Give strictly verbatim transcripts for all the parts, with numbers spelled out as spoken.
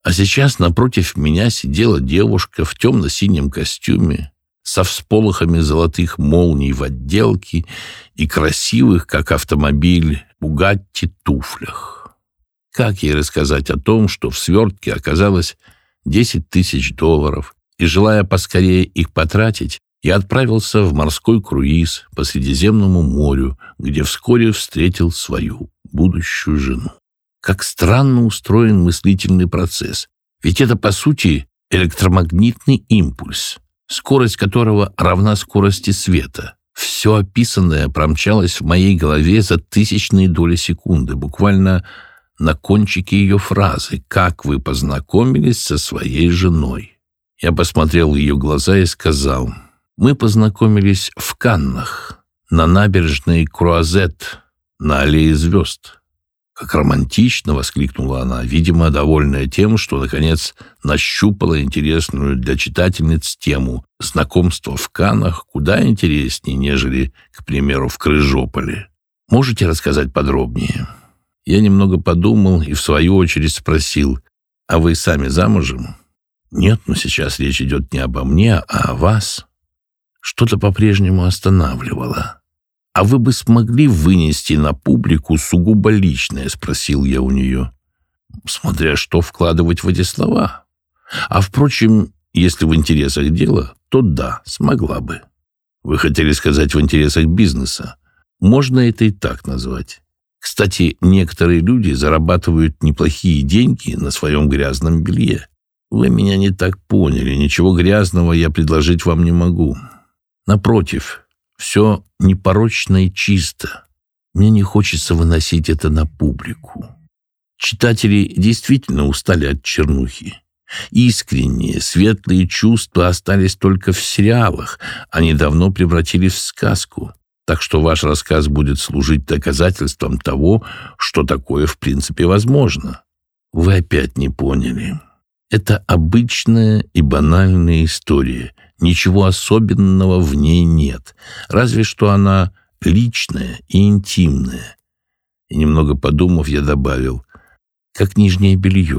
А сейчас напротив меня сидела девушка в темно-синем костюме, со всполохами золотых молний в отделке и красивых, как автомобиль, Бугатти туфлях. Как ей рассказать о том, что в свертке оказалось десять тысяч долларов, и, желая поскорее их потратить, я отправился в морской круиз по Средиземному морю, где вскоре встретил свою будущую жену. Как странно устроен мыслительный процесс. Ведь это, по сути, электромагнитный импульс, скорость которого равна скорости света. Все описанное промчалось в моей голове за тысячные доли секунды, буквально на кончике ее фразы «Как вы познакомились со своей женой?». Я посмотрел в ее глаза и сказал: «Мы познакомились в Каннах, на набережной Круазет, на аллее звезд». «Как романтично!» — воскликнула она, видимо, довольная тем, что, наконец, нащупала интересную для читательниц тему знакомства в Каннах куда интереснее, нежели, к примеру, в Крыжополе. «Можете рассказать подробнее?» Я немного подумал и, в свою очередь, спросил: «А вы сами замужем?» «Нет, но сейчас речь идет не обо мне, а о вас». Что-то по-прежнему останавливало. «А вы бы смогли вынести на публику сугубо личное?» — спросил я у нее. «Смотря что вкладывать в эти слова. А, впрочем, если в интересах дела, то да, смогла бы». «Вы хотели сказать в интересах бизнеса?» «Можно это и так назвать. Кстати, некоторые люди зарабатывают неплохие деньги на своем грязном белье. Вы меня не так поняли. Ничего грязного я предложить вам не могу. Напротив, все непорочно и чисто. Мне не хочется выносить это на публику. Читатели действительно устали от чернухи. Искренние, светлые чувства остались только в сериалах. Они давно превратились в сказку. Так что ваш рассказ будет служить доказательством того, что такое в принципе возможно. Вы опять не поняли. Это обычная и банальная история. Ничего особенного в ней нет. Разве что она личная и интимная. И немного подумав, я добавил: как нижнее белье.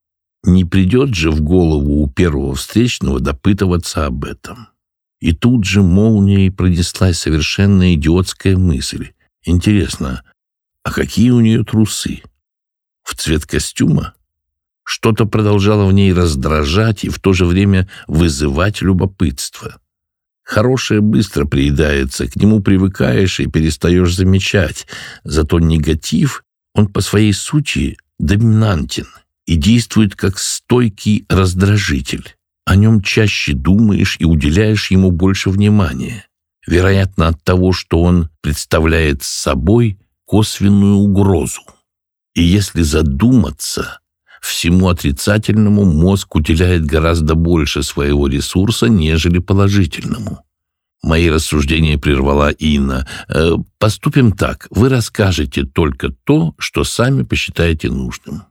Не придет же в голову у первого встречного допытываться об этом. И тут же молнией пронеслась совершенно идиотская мысль. Интересно, а какие у нее трусы? В цвет костюма? Что-то продолжало в ней раздражать и в то же время вызывать любопытство. Хорошее быстро приедается, к нему привыкаешь и перестаешь замечать. Зато негатив, он по своей сути доминантен и действует как стойкий раздражитель. О нем чаще думаешь и уделяешь ему больше внимания. Вероятно, от того, что он представляет собой косвенную угрозу. И если задуматься, всему отрицательному мозг уделяет гораздо больше своего ресурса, нежели положительному. Мои рассуждения прервала Инна. «Э, «Поступим так. Вы расскажете только то, что сами посчитаете нужным».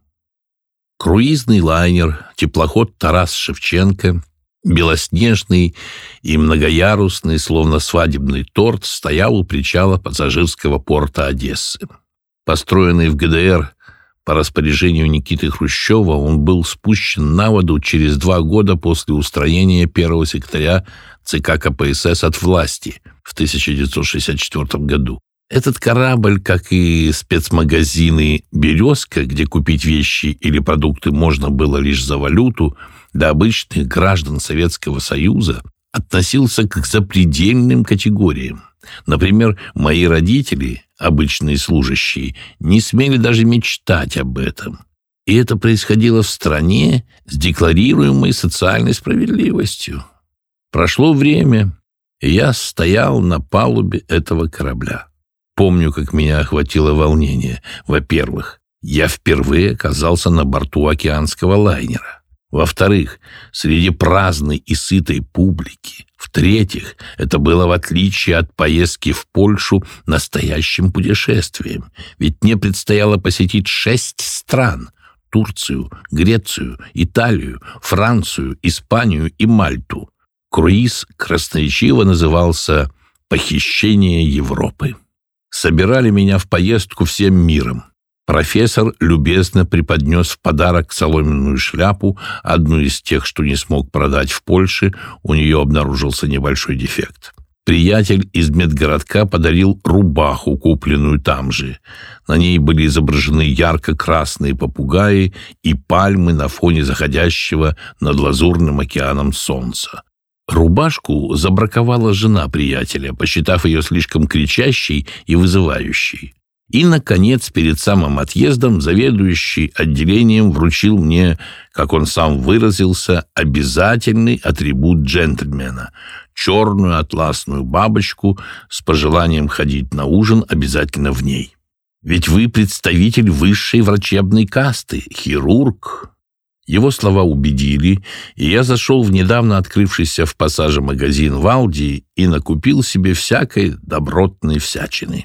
Круизный лайнер, теплоход «Тарас Шевченко», белоснежный и многоярусный, словно свадебный торт, стоял у причала пассажирского порта Одессы. Построенный в ГДР по распоряжению Никиты Хрущева, он был спущен на воду через два года после устранения первого секретаря ЦК КПСС от власти в тысяча девятьсот шестьдесят четвёртом году. Этот корабль, как и спецмагазины «Березка», где купить вещи или продукты можно было лишь за валюту, для обычных граждан Советского Союза, относился к запредельным категориям. Например, мои родители, обычные служащие, не смели даже мечтать об этом. И это происходило в стране с декларируемой социальной справедливостью. Прошло время, и я стоял на палубе этого корабля. Помню, как меня охватило волнение. Во-первых, я впервые оказался на борту океанского лайнера. Во-вторых, среди праздной и сытой публики. В-третьих, это было, в отличие от поездки в Польшу, настоящим путешествием. Ведь мне предстояло посетить шесть стран: Турцию, Грецию, Италию, Францию, Испанию и Мальту. Круиз красноречиво назывался «Похищение Европы». Собирали меня в поездку всем миром. Профессор любезно преподнес в подарок соломенную шляпу, одну из тех, что не смог продать в Польше, у нее обнаружился небольшой дефект. Приятель из медгородка подарил рубаху, купленную там же. На ней были изображены ярко-красные попугаи и пальмы на фоне заходящего над лазурным океаном солнца. Рубашку забраковала жена приятеля, посчитав ее слишком кричащей и вызывающей. И, наконец, перед самым отъездом заведующий отделением вручил мне, как он сам выразился, обязательный атрибут джентльмена — черную атласную бабочку с пожеланием ходить на ужин обязательно в ней. Ведь вы представитель высшей врачебной касты, хирург. Его слова убедили, и я зашел в недавно открывшийся в Пассаже магазин в Алди и накупил себе всякой добротной всячины.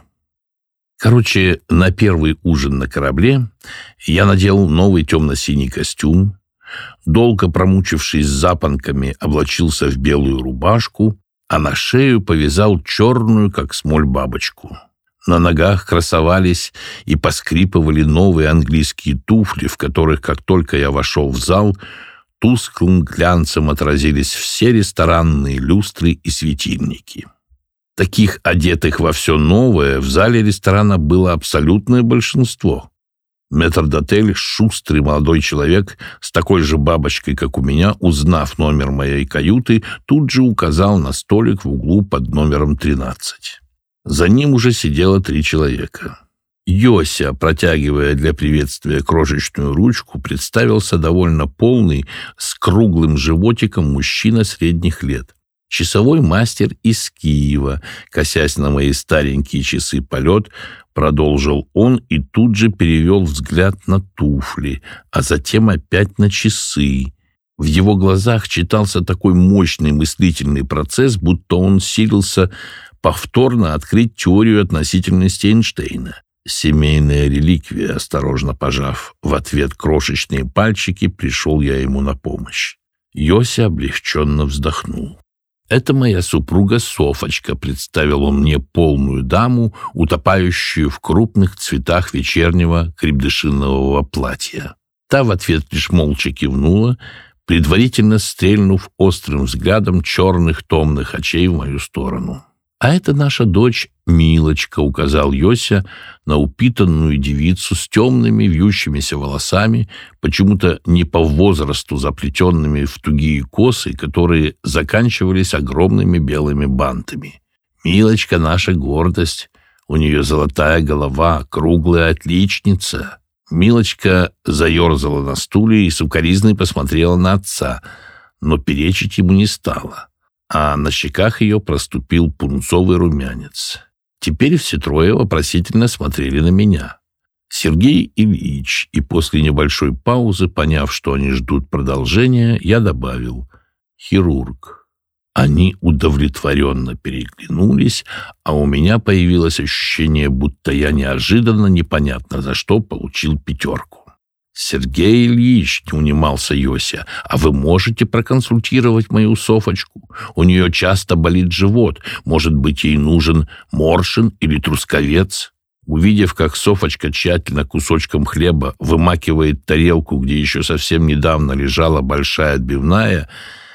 Короче, на первый ужин на корабле я надел новый темно-синий костюм, долго промучившись с запонками, облачился в белую рубашку, а на шею повязал черную, как смоль, бабочку. На ногах красовались и поскрипывали новые английские туфли, в которых, как только я вошел в зал, тусклым глянцем отразились все ресторанные люстры и светильники. Таких, одетых во все новое, в зале ресторана было абсолютное большинство. Метрдотель, шустрый молодой человек с такой же бабочкой, как у меня, узнав номер моей каюты, тут же указал на столик в углу под номером тринадцать. За ним уже сидело три человека. Йося, протягивая для приветствия крошечную ручку, представился довольно полный, с круглым животиком мужчина средних лет. Часовой мастер из Киева, косясь на мои старенькие часы полет, продолжил он и тут же перевел взгляд на туфли, а затем опять на часы. В его глазах читался такой мощный мыслительный процесс, будто он силился повторно открыть теорию относительности Эйнштейна. «Семейная реликвия», осторожно пожав в ответ крошечные пальчики, пришел я ему на помощь. Йося облегченно вздохнул. «Это моя супруга Софочка», — представил он мне полную даму, утопающую в крупных цветах вечернего крепдышинового платья. Та в ответ лишь молча кивнула, предварительно стрельнув острым взглядом черных томных очей в мою сторону. «А это наша дочь Милочка», — указал Йося на упитанную девицу с темными вьющимися волосами, почему-то не по возрасту заплетенными в тугие косы, которые заканчивались огромными белыми бантами. «Милочка — наша гордость, у нее золотая голова, круглая отличница». Милочка заерзала на стуле и сукоризной посмотрела на отца, но перечить ему не стала, а на щеках ее проступил пунцовый румянец. Теперь все трое вопросительно смотрели на меня. Сергей Ильич, и после небольшой паузы, поняв, что они ждут продолжения, я добавил: «Хирург». Они удовлетворенно переглянулись, а у меня появилось ощущение, будто я неожиданно, непонятно за что, получил пятерку. «Сергей Ильич», — не унимался Йося, — «а вы можете проконсультировать мою Софочку? У нее часто болит живот. Может быть, ей нужен моршин или трусковец?» Увидев, как Софочка тщательно кусочком хлеба вымакивает тарелку, где еще совсем недавно лежала большая отбивная,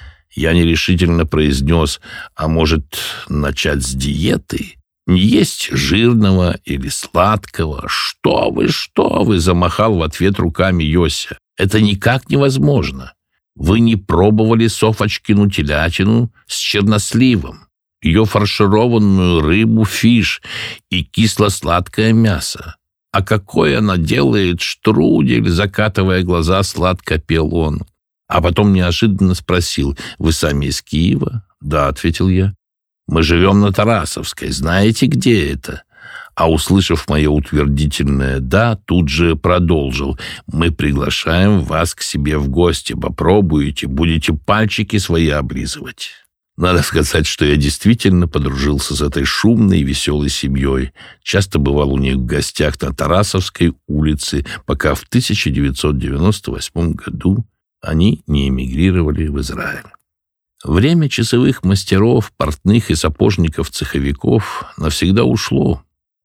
я нерешительно произнес: «А может, начать с диеты? Не есть жирного или сладкого?» «Что вы, что вы!» — замахал в ответ руками Йося. «Это никак невозможно. Вы не пробовали Софочкину телятину с черносливом, ее фаршированную рыбу фиш и кисло-сладкое мясо. А какой она делает штрудель!» — закатывая глаза, сладко пел он. А потом неожиданно спросил: «Вы сами из Киева?» «Да», — ответил я. «Мы живем на Тарасовской. Знаете, где это?» А, услышав мое утвердительное «да», тут же продолжил: «Мы приглашаем вас к себе в гости. Попробуете, будете пальчики свои облизывать». Надо сказать, что я действительно подружился с этой шумной и веселой семьей. Часто бывал у них в гостях на Тарасовской улице, пока в тысяча девятьсот девяносто восьмом году они не эмигрировали в Израиль. Время часовых мастеров, портных и сапожников-цеховиков навсегда ушло.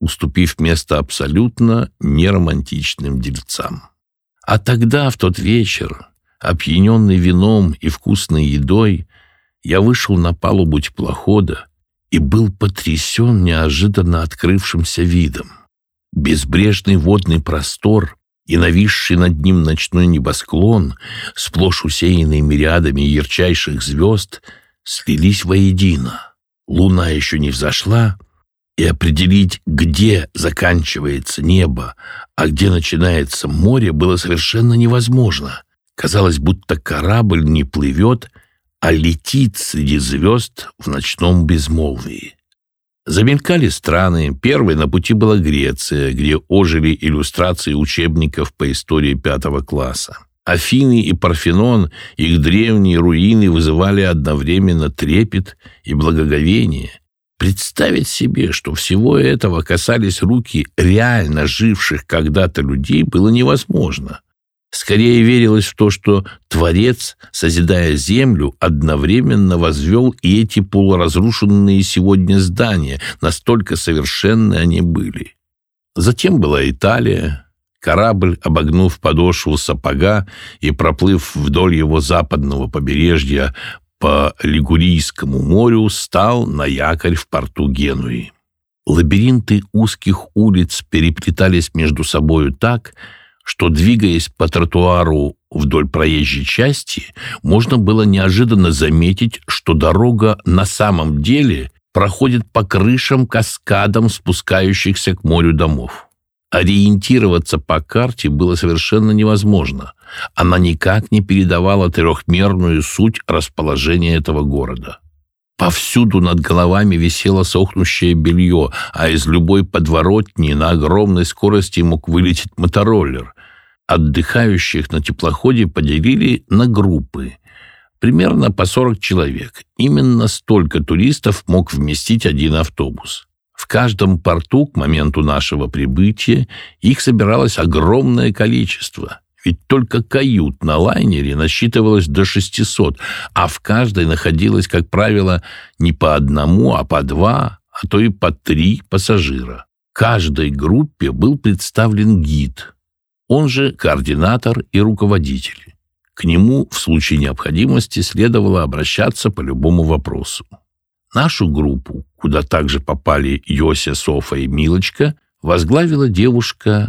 уступив место абсолютно неромантичным дельцам. А тогда, в тот вечер, опьяненный вином и вкусной едой, я вышел на палубу теплохода и был потрясен неожиданно открывшимся видом. Безбрежный водный простор и нависший над ним ночной небосклон, сплошь усеянный мириадами ярчайших звезд, слились воедино. Луна еще не взошла, и определить, где заканчивается небо, а где начинается море, было совершенно невозможно. Казалось, будто корабль не плывет, а летит среди звезд в ночном безмолвии. Замелькали страны. Первой на пути была Греция, где ожили иллюстрации учебников по истории пятого класса. Афины и Парфенон, их древние руины вызывали одновременно трепет и благоговение. Представить себе, что всего этого касались руки реально живших когда-то людей, было невозможно. Скорее верилось в то, что Творец, созидая землю, одновременно возвел и эти полуразрушенные сегодня здания, настолько совершенны они были. Затем была Италия. Корабль, обогнув подошву сапога и проплыв вдоль его западного побережья по Лигурийскому морю, стал на якорь в порту Генуи. Лабиринты узких улиц переплетались между собою так, что, двигаясь по тротуару вдоль проезжей части, можно было неожиданно заметить, что дорога на самом деле проходит по крышам каскадам спускающихся к морю домов. Ориентироваться по карте было совершенно невозможно. Она никак не передавала трехмерную суть расположения этого города. Повсюду над головами висело сохнущее белье, а из любой подворотни на огромной скорости мог вылететь мотороллер. Отдыхающих на теплоходе поделили на группы. Примерно по сорок человек. Именно столько туристов мог вместить один автобус. В каждом порту к моменту нашего прибытия их собиралось огромное количество. Ведь только кают на лайнере насчитывалось до шестисот, а в каждой находилось, как правило, не по одному, а по два, а то и по три пассажира. Каждой группе был представлен гид, он же координатор и руководитель. К нему в случае необходимости следовало обращаться по любому вопросу. Нашу группу, куда также попали Йося, Софа и Милочка, возглавила девушка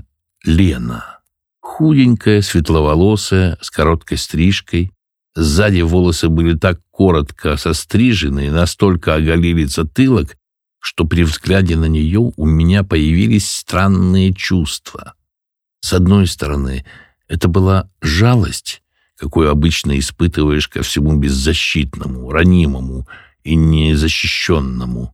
Лена. Худенькая, светловолосая, с короткой стрижкой. Сзади волосы были так коротко сострижены и настолько оголили затылок, что при взгляде на нее у меня появились странные чувства. С одной стороны, это была жалость, какую обычно испытываешь ко всему беззащитному, ранимому и незащищенному.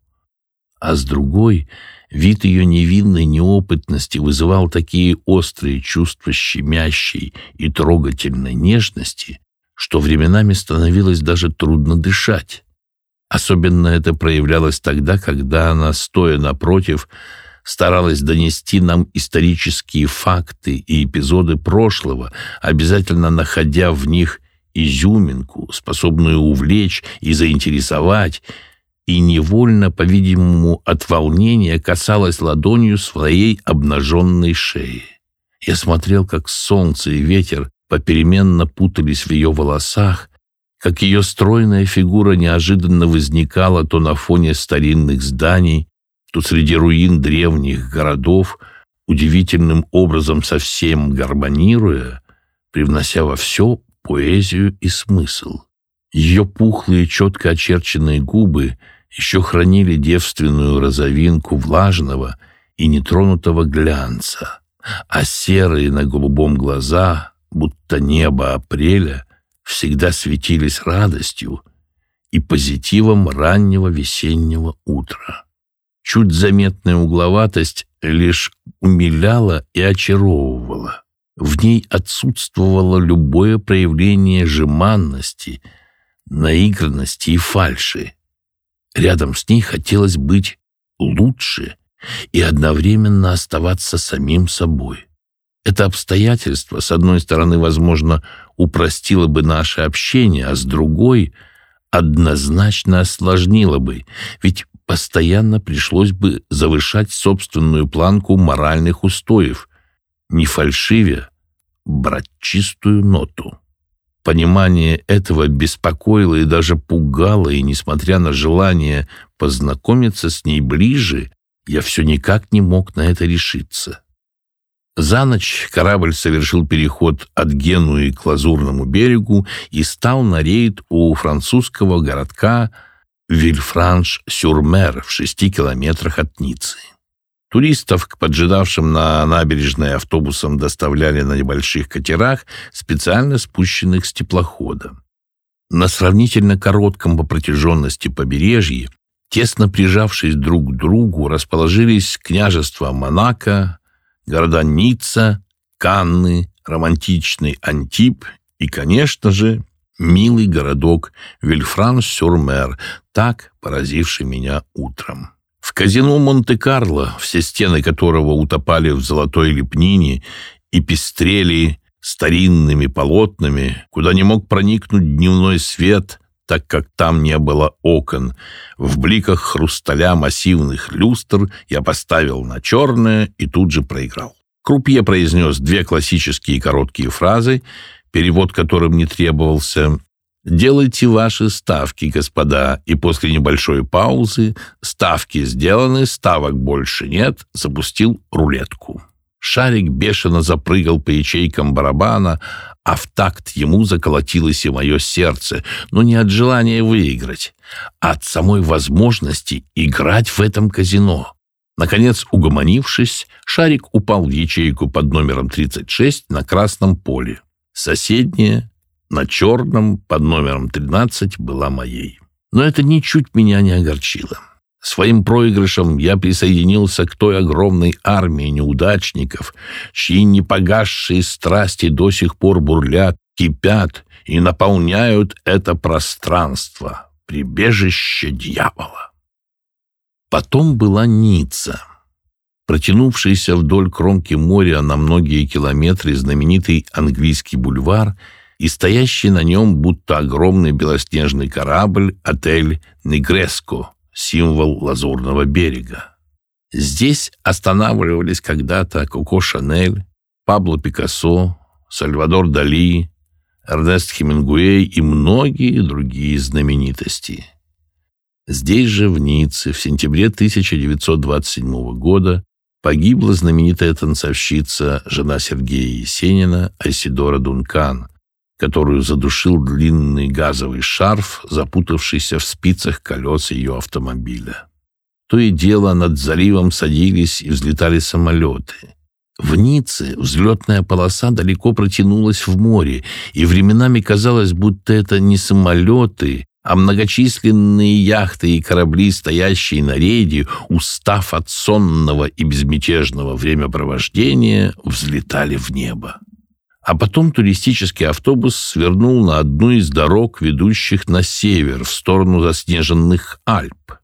А с другой, вид ее невинной неопытности вызывал такие острые чувства щемящей и трогательной нежности, что временами становилось даже трудно дышать. Особенно это проявлялось тогда, когда она, стоя напротив, старалась донести нам исторические факты и эпизоды прошлого, обязательно находя в них изюминку, способную увлечь и заинтересовать, и невольно, по-видимому, от волнения касалась ладонью своей обнаженной шеи. Я смотрел, как солнце и ветер попеременно путались в ее волосах, как ее стройная фигура неожиданно возникала то на фоне старинных зданий, то среди руин древних городов, удивительным образом совсем гармонируя, привнося во все поэзию и смысл. Ее пухлые, четко очерченные губы еще хранили девственную розовинку влажного и нетронутого глянца, а серые на голубом глаза, будто небо апреля, всегда светились радостью и позитивом раннего весеннего утра. Чуть заметная угловатость лишь умиляла и очаровывала. В ней отсутствовало любое проявление жеманности, наигранности и фальши. Рядом с ней хотелось быть лучше и одновременно оставаться самим собой. Это обстоятельство, с одной стороны, возможно, упростило бы наше общение, а с другой — однозначно осложнило бы, ведь постоянно пришлось бы завышать собственную планку моральных устоев, не фальшивя, брать чистую ноту. Понимание этого беспокоило и даже пугало, и, несмотря на желание познакомиться с ней ближе, я все никак не мог на это решиться. За ночь корабль совершил переход от Генуи к Лазурному берегу и стал на рейд у французского городка Вильфранш-сюр-Мер в шести километрах от Ниццы. Туристов к поджидавшим на набережной автобусам доставляли на небольших катерах, специально спущенных с теплохода. На сравнительно коротком по протяженности побережье, тесно прижавшись друг к другу, расположились княжества Монако, города Ницца, Канны, романтичный Антиб и, конечно же, милый городок Вильфранш-сюр-Мер, так поразивший меня утром. В казино Монте-Карло, все стены которого утопали в золотой лепнине и пестрели старинными полотнами, куда не мог проникнуть дневной свет, так как там не было окон, в бликах хрусталя массивных люстр я поставил на черное и тут же проиграл. Крупье произнес две классические короткие фразы, перевод которым не требовался. «Делайте ваши ставки, господа», и после небольшой паузы «Ставки сделаны, ставок больше нет», запустил рулетку. Шарик бешено запрыгал по ячейкам барабана, а в такт ему заколотилось и мое сердце, но не от желания выиграть, а от самой возможности играть в этом казино. Наконец, угомонившись, шарик упал в ячейку под номером тридцать шесть на красном поле. Соседняя, на черном, под номером тринадцать, была моей. Но это ничуть меня не огорчило. Своим проигрышем я присоединился к той огромной армии неудачников, чьи непогасшие страсти до сих пор бурлят, кипят и наполняют это пространство, прибежище дьявола. Потом была Ницца. Протянувшийся вдоль кромки моря на многие километры знаменитый английский бульвар и стоящий на нем, будто огромный белоснежный корабль, отель «Негреско», символ Лазурного берега. Здесь останавливались когда-то Коко Шанель, Пабло Пикассо, Сальвадор Дали, Эрнест Хемингуэй и многие другие знаменитости. Здесь же, в Ницце, в сентябре тысяча девятьсот двадцать седьмого года погибла знаменитая танцовщица, жена Сергея Есенина, Айседора Дункан, которую задушил длинный газовый шарф, запутавшийся в спицах колес ее автомобиля. То и дело над заливом садились и взлетали самолеты. В Ницце взлетная полоса далеко протянулась в море, и временами казалось, будто это не самолеты, а многочисленные яхты и корабли, стоящие на рейде, устав от сонного и безмятежного времяпровождения, взлетали в небо. А потом туристический автобус свернул на одну из дорог, ведущих на север, в сторону заснеженных Альп.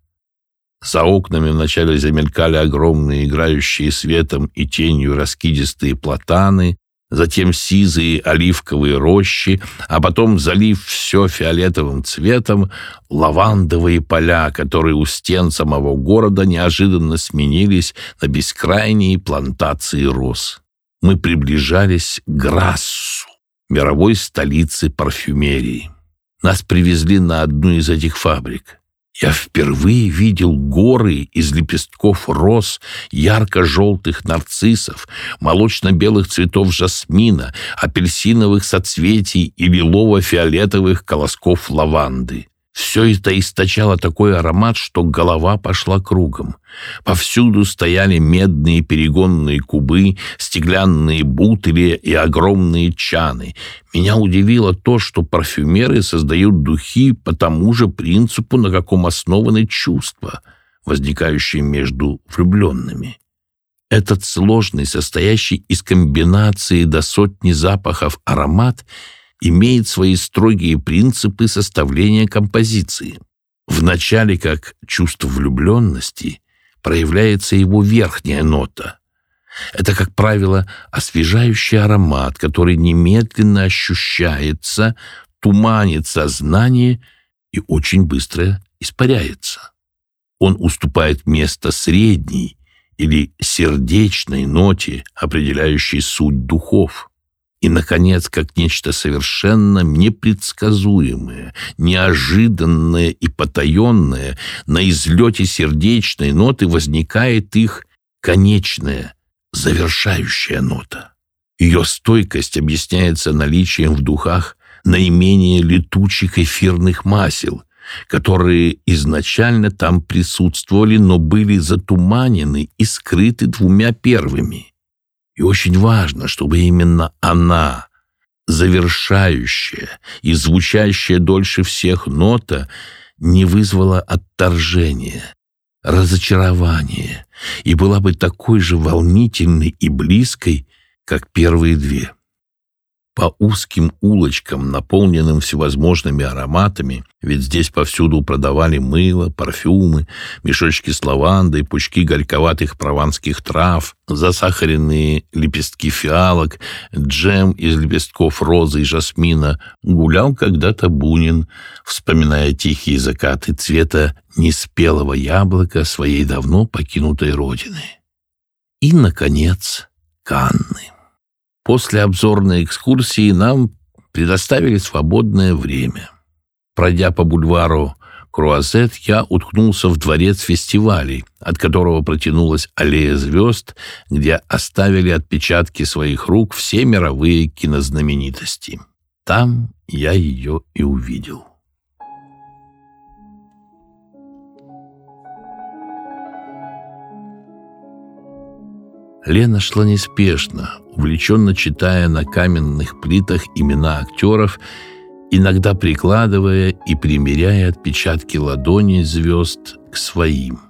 За окнами вначале замелькали огромные, играющие светом и тенью раскидистые платаны, затем сизые оливковые рощи, а потом, залив все фиолетовым цветом, лавандовые поля, которые у стен самого города неожиданно сменились на бескрайние плантации роз. Мы приближались к Грассу, мировой столице парфюмерии. Нас привезли на одну из этих фабрик. Я впервые видел горы из лепестков роз, ярко-желтых нарциссов, молочно-белых цветов жасмина, апельсиновых соцветий и лилово-фиолетовых колосков лаванды. Все это источало такой аромат, что голова пошла кругом. Повсюду стояли медные перегонные кубы, стеклянные бутыли и огромные чаны. Меня удивило то, что парфюмеры создают духи по тому же принципу, на каком основаны чувства, возникающие между влюбленными. Этот сложный, состоящий из комбинации до сотни запахов аромат имеет свои строгие принципы составления композиции. Вначале, как чувство влюбленности, проявляется его верхняя нота. Это, как правило, освежающий аромат, который немедленно ощущается, туманит сознание и очень быстро испаряется. Он уступает место средней или сердечной ноте, определяющей суть духов. И, наконец, как нечто совершенно непредсказуемое, неожиданное и потаенное, на излете сердечной ноты возникает их конечная, завершающая нота. Ее стойкость объясняется наличием в духах наименее летучих эфирных масел, которые изначально там присутствовали, но были затуманены и скрыты двумя первыми. И очень важно, чтобы именно она, завершающая и звучащая дольше всех нота, не вызвала отторжения, разочарования и была бы такой же волнительной и близкой, как первые две. По узким улочкам, наполненным всевозможными ароматами, ведь здесь повсюду продавали мыло, парфюмы, мешочки с лавандой, пучки горьковатых прованских трав, засахаренные лепестки фиалок, джем из лепестков розы и жасмина, гулял когда-то Бунин, вспоминая тихие закаты цвета неспелого яблока своей давно покинутой родины. И, наконец, Канны. После обзорной экскурсии нам предоставили свободное время. Пройдя по бульвару Круазет, я уткнулся в дворец фестивалей, от которого протянулась аллея звезд, где оставили отпечатки своих рук все мировые кинознаменитости. Там я ее и увидел. Лена шла неспешно, увлеченно читая на каменных плитах имена актеров, иногда прикладывая и примеряя отпечатки ладоней звезд к своим.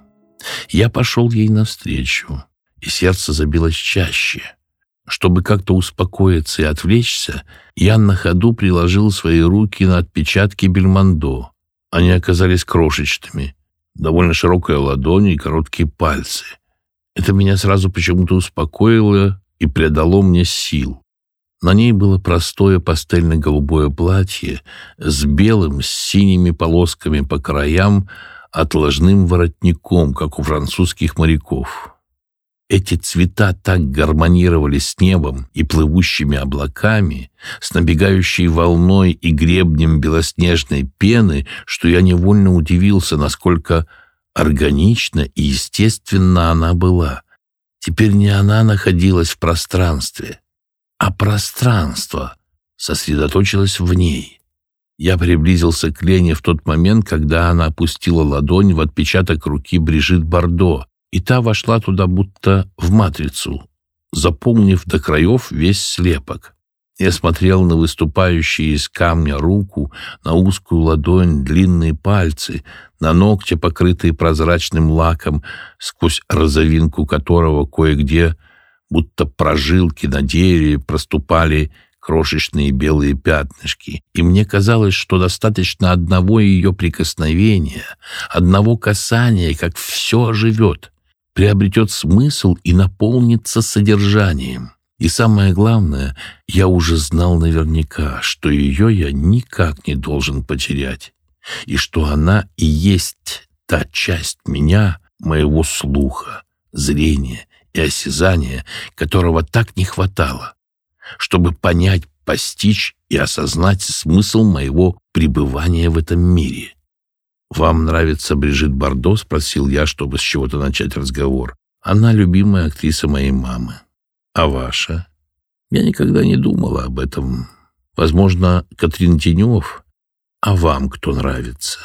Я пошел ей навстречу, и сердце забилось чаще. Чтобы как-то успокоиться и отвлечься, я на ходу приложил свои руки на отпечатки Бельмондо. Они оказались крошечными, довольно широкая ладонь и короткие пальцы. Это меня сразу почему-то успокоило и придало мне сил. На ней было простое пастельно-голубое платье с белым, с синими полосками по краям, отложным воротником, как у французских моряков. Эти цвета так гармонировали с небом и плывущими облаками, с набегающей волной и гребнем белоснежной пены, что я невольно удивился, насколько органично и естественно она была. Теперь не она находилась в пространстве, а пространство сосредоточилось в ней. Я приблизился к Лене в тот момент, когда она опустила ладонь в отпечаток руки Брижит Бардо, и та вошла туда будто в матрицу, заполнив до краев весь слепок. Я смотрел на выступающие из камня руку, на узкую ладонь, длинные пальцы, на ногти, покрытые прозрачным лаком, сквозь розовинку которого кое-где, будто прожилки на дереве, проступали крошечные белые пятнышки. И мне казалось, что достаточно одного ее прикосновения, одного касания, как все оживет, приобретет смысл и наполнится содержанием. И самое главное, я уже знал наверняка, что ее я никак не должен потерять, и что она и есть та часть меня, моего слуха, зрения и осязания, которого так не хватало, чтобы понять, постичь и осознать смысл моего пребывания в этом мире. «Вам нравится Брижит Бардо?» — спросил я, чтобы с чего-то начать разговор. «Она любимая актриса моей мамы. А ваша?» Я никогда не думала об этом. Возможно, Катрин Денев. А вам кто нравится?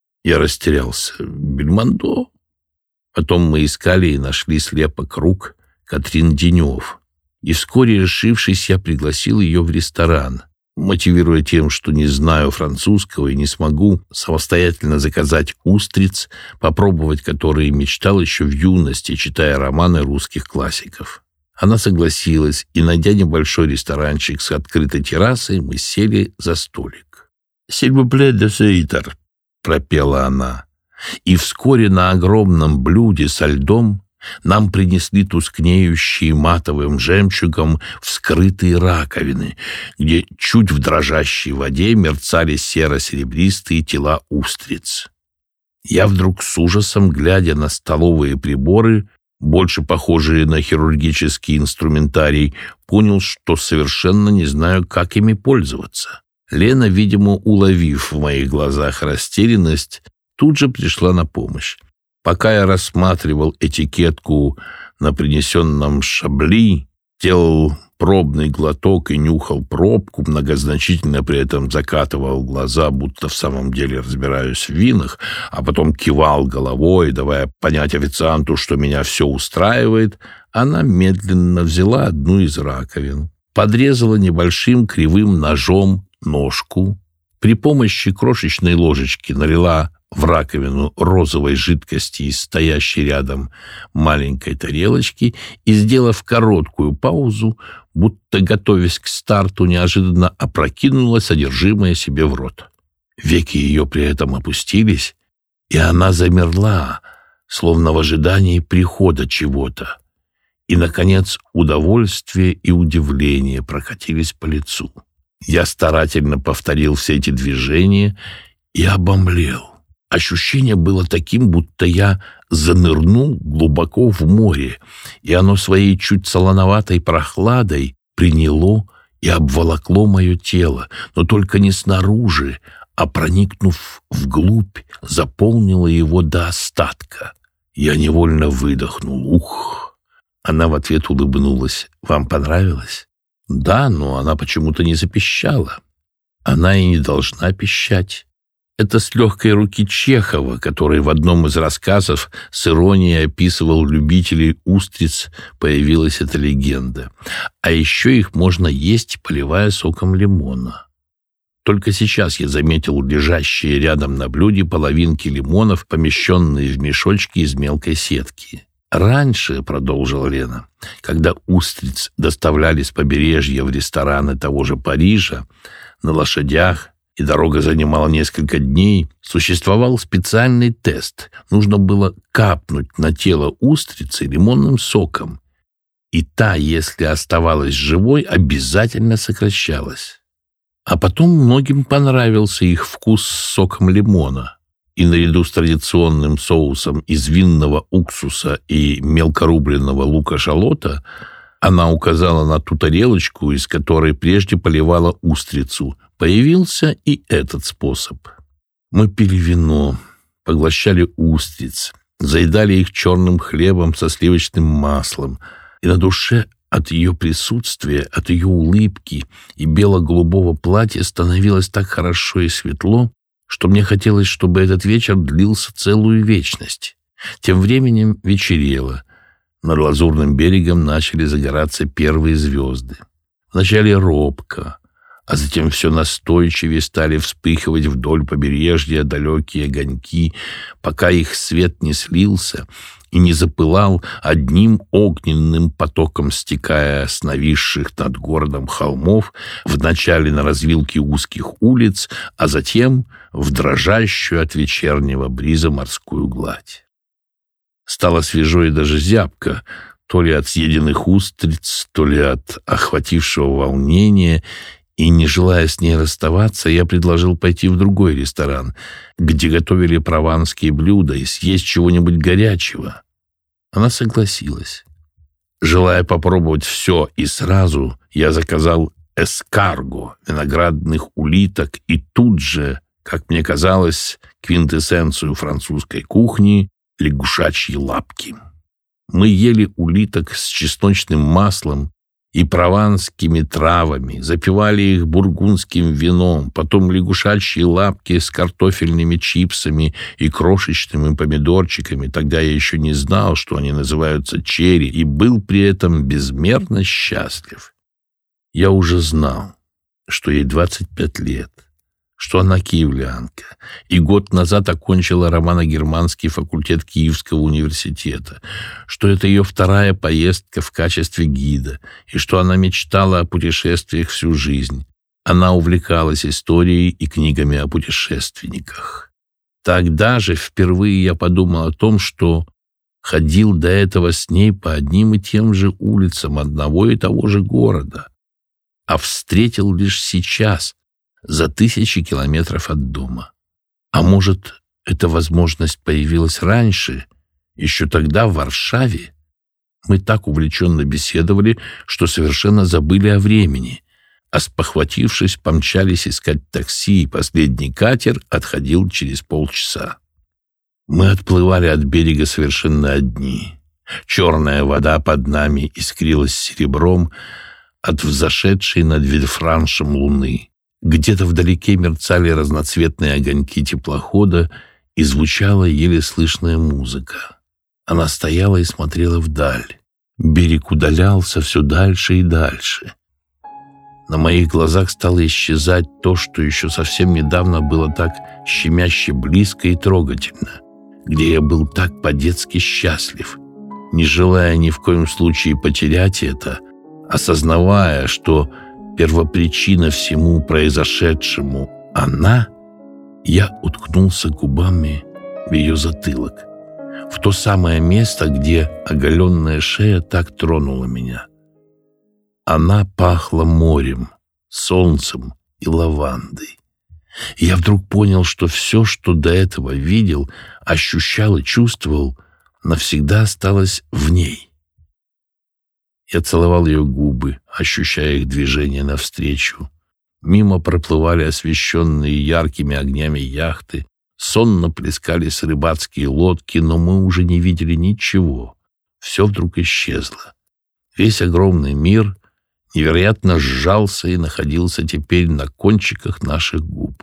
Я растерялся. Бельмондо? Потом мы искали и нашли слепок рук Катрин Денев. И вскоре, решившись, я пригласил ее в ресторан, мотивируя тем, что не знаю французского и не смогу самостоятельно заказать устриц, попробовать которые мечтал еще в юности, читая романы русских классиков. Она согласилась, и, найдя небольшой ресторанчик с открытой террасой, мы сели за столик. «S'il vous plaît, de сейтер», — пропела она. И вскоре на огромном блюде со льдом нам принесли тускнеющие матовым жемчугом вскрытые раковины, где чуть в дрожащей воде мерцали серо-серебристые тела устриц. Я вдруг с ужасом, глядя на столовые приборы, больше похожие на хирургический инструментарий, понял, что совершенно не знаю, как ими пользоваться. Лена, видимо, уловив в моих глазах растерянность, тут же пришла на помощь. Пока я рассматривал этикетку на принесенном шабли, делал пробный глоток и нюхал пробку, многозначительно при этом закатывал глаза, будто в самом деле разбираюсь в винах, а потом кивал головой, давая понять официанту, что меня все устраивает, она медленно взяла одну из раковин, подрезала небольшим кривым ножом ножку, при помощи крошечной ложечки налила в раковину розовой жидкости из стоящей рядом маленькой тарелочки и, сделав короткую паузу, будто готовясь к старту, неожиданно опрокинула содержимое себе в рот. Веки ее при этом опустились, и она замерла, словно в ожидании прихода чего-то. И, наконец, удовольствие и удивление прокатились по лицу. Я старательно повторил все эти движения и обомлел. Ощущение было таким, будто я занырнул глубоко в море, и оно своей чуть солоноватой прохладой приняло и обволокло мое тело, но только не снаружи, а, проникнув вглубь, заполнило его до остатка. Я невольно выдохнул. Ух! Она в ответ улыбнулась. «Вам понравилось?» «Да, но она почему-то не запищала». Она и не должна пищать. Это с легкой руки Чехова, который в одном из рассказов с иронией описывал любителей устриц, появилась эта легенда. А еще их можно есть, поливая соком лимона. Только сейчас я заметил лежащие рядом на блюде половинки лимонов, помещенные в мешочки из мелкой сетки. «Раньше, — продолжила Лена, — когда устриц доставляли с побережья в рестораны того же Парижа на лошадях, и дорога занимала несколько дней, существовал специальный тест. Нужно было капнуть на тело устрицы лимонным соком, и та, если оставалась живой, обязательно сокращалась. А потом многим понравился их вкус с соком лимона, и наряду с традиционным соусом из винного уксуса и мелкорубленного лука-шалота она указала на ту тарелочку, из которой прежде поливала устрицу. Появился и этот способ. Мы пили вино, поглощали устриц, заедали их черным хлебом со сливочным маслом, и на душе от ее присутствия, от ее улыбки и бело-голубого платья становилось так хорошо и светло, что мне хотелось, чтобы этот вечер длился целую вечность. Тем временем вечерело. Над Лазурным берегом начали загораться первые звезды. Вначале робко, а затем все настойчивее стали вспыхивать вдоль побережья далекие огоньки, пока их свет не слился и не запылал одним огненным потоком, стекая с нависших над городом холмов, вначале на развилке узких улиц, а затем в дрожащую от вечернего бриза морскую гладь. Стало свежо и даже зябко, то ли от съеденных устриц, то ли от охватившего волнения, и, не желая с ней расставаться, я предложил пойти в другой ресторан, где готовили прованские блюда, и съесть чего-нибудь горячего. Она согласилась. Желая попробовать все и сразу, я заказал эскарго, виноградных улиток, и тут же, как мне казалось, квинтэссенцию французской кухни — лягушачьи лапки. Мы ели улиток с чесночным маслом и прованскими травами, запивали их бургундским вином, потом лягушачьи лапки с картофельными чипсами и крошечными помидорчиками. Тогда я еще не знал, что они называются черри, и был при этом безмерно счастлив. Я уже знал, что ей двадцать пять лет, что она киевлянка, и год назад окончила романо-германский факультет Киевского университета, что это ее вторая поездка в качестве гида, и что она мечтала о путешествиях всю жизнь. Она увлекалась историей и книгами о путешественниках. Тогда же впервые я подумал о том, что ходил до этого с ней по одним и тем же улицам одного и того же города, а встретил лишь сейчас, за тысячи километров от дома. А может, Эта возможность появилась раньше, еще тогда в Варшаве. Мы так увлеченно беседовали, что совершенно забыли о времени, а спохватившись, помчались искать такси, и последний катер отходил через полчаса. Мы отплывали от берега совершенно одни. Черная вода под нами искрилась серебром от взошедшей над Вильфраншем луны. Где-то вдалеке мерцали разноцветные огоньки теплохода, и звучала еле слышная музыка. Она стояла и смотрела вдаль. Берег удалялся все дальше и дальше. На моих глазах стало исчезать то, что еще совсем недавно было так щемяще близко и трогательно, где я был так по-детски счастлив, не желая ни в коем случае потерять это, осознавая, что первопричина всему произошедшему — она. Я уткнулся губами в ее затылок, в то самое место, где оголенная шея так тронула меня. Она пахла морем, солнцем и лавандой. И я вдруг понял, что все, что до этого видел, ощущал и чувствовал, навсегда осталось в ней. Я целовал ее губы, ощущая их движение навстречу. Мимо проплывали освещенные яркими огнями яхты, сонно плескались рыбацкие лодки, но мы уже не видели ничего. Все вдруг исчезло. Весь огромный мир невероятно сжался и находился теперь на кончиках наших губ.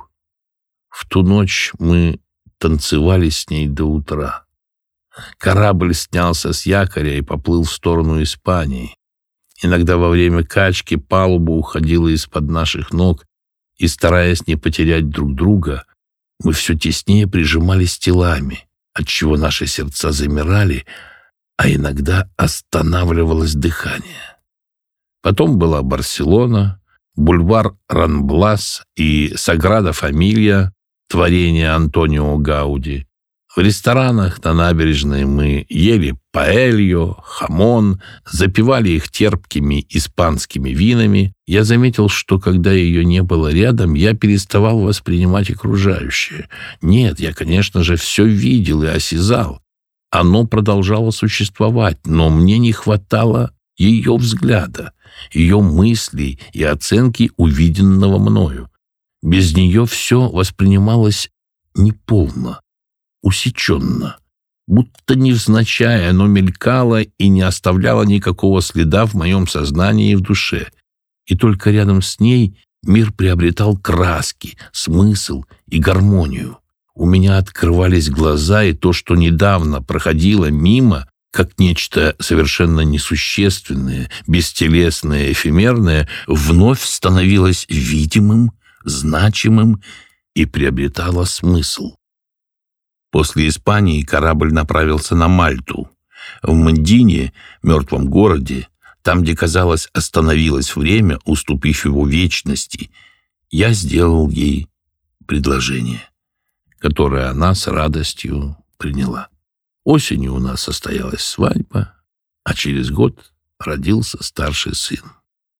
В ту ночь мы танцевали с ней до утра. Корабль снялся с якоря и поплыл в сторону Испании. Иногда во время качки палуба уходила из-под наших ног, и, стараясь не потерять друг друга, мы все теснее прижимались телами, отчего наши сердца замирали, а иногда останавливалось дыхание. Потом была Барселона, бульвар Рамблас и Саграда Фамилия, творение Антонио Гауди. В ресторанах на набережной мы ели паэльо, хамон, запивали их терпкими испанскими винами. Я заметил, что когда ее не было рядом, я переставал воспринимать окружающее. Нет, я, конечно же, все видел и осязал. Оно продолжало существовать, но мне не хватало ее взгляда, ее мыслей и оценки увиденного мною. Без нее все воспринималось неполно, усеченно, будто невзначай оно мелькало и не оставляло никакого следа в моем сознании и в душе. И только рядом с ней мир приобретал краски, смысл и гармонию. У меня открывались глаза, и то, что недавно проходило мимо, как нечто совершенно несущественное, бестелесное, эфемерное, вновь становилось видимым, значимым и приобретало смысл. После Испании корабль направился на Мальту. В Мандине, мертвом городе, там, где, казалось, остановилось время, уступив его вечности, я сделал ей предложение, которое она с радостью приняла. Осенью у нас состоялась свадьба, а через год родился старший сын.